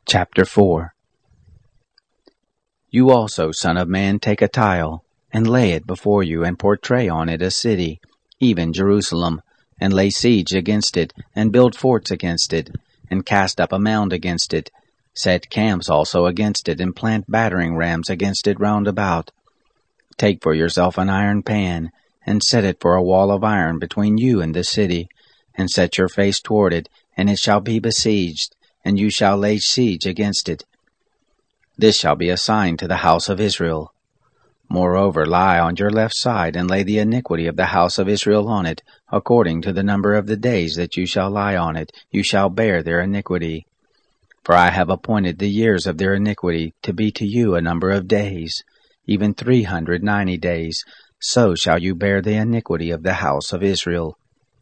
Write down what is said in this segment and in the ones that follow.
Chapter 4. You also, son of man, take a tile, and lay it before you, and portray on it a city, even Jerusalem, and lay siege against it, and build forts against it, and cast up a mound against it. Set camps also against it, and plant battering rams against it round about. Take for yourself an iron pan, and set it for a wall of iron between you and the city, and set your face toward it, and it shall be besieged, and you shall lay siege against it. This shall be a sign to the house of Israel. Moreover, lie on your left side, and lay the iniquity of the house of Israel on it, according to the number of the days that you shall lie on it, you shall bear their iniquity. For I have appointed the years of their iniquity to be to you a number of days, even 390 days, so shall you bear the iniquity of the house of Israel.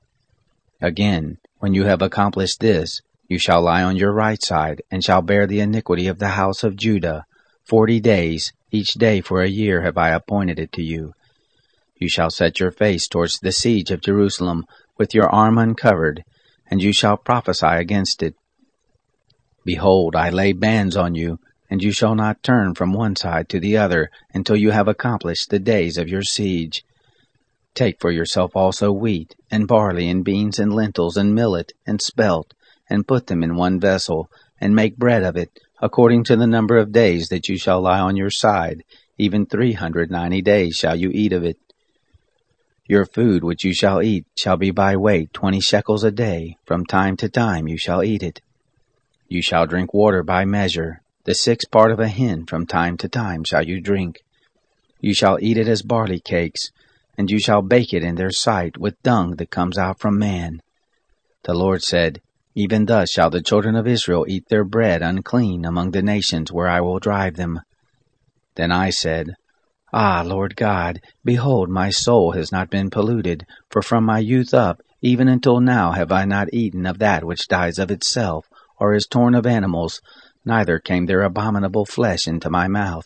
Again, when you have accomplished this, you shall lie on your right side, and shall bear the iniquity of the house of Judah. 40 days, each day for a year have I appointed it to you. You shall set your face towards the siege of Jerusalem, with your arm uncovered, and you shall prophesy against it. Behold, I lay bands on you, and you shall not turn from one side to the other, until you have accomplished the days of your siege. Take for yourself also wheat, and barley, and beans, and lentils, and millet, and spelt, and put them in one vessel, and make bread of it, according to the number of days that you shall lie on your side, even 390 days shall you eat of it. Your food which you shall eat shall be by weight 20 shekels a day, from time to time you shall eat it. You shall drink water by measure, the 1/6 part of a hin from time to time shall you drink. You shall eat it as barley cakes, and you shall bake it in their sight with dung that comes out from man. The Lord said, Even thus shall the children of Israel eat their bread unclean among the nations where I will drive them. Then I said, Ah, Lord God, behold, my soul has not been polluted, for from my youth up, even until now have I not eaten of that which dies of itself, or is torn of animals, neither came their abominable flesh into my mouth.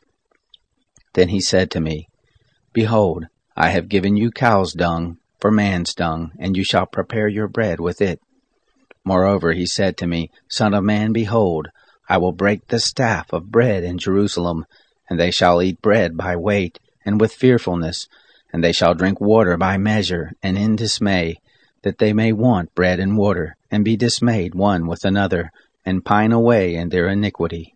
Then he said to me, Behold, I have given you cow's dung for man's dung, and you shall prepare your bread with it. Moreover, he said to me, Son of man, behold, I will break the staff of bread in Jerusalem, and they shall eat bread by weight, and with fearfulness, and they shall drink water by measure, and in dismay, that they may want bread and water, and be dismayed one with another, and pine away in their iniquity.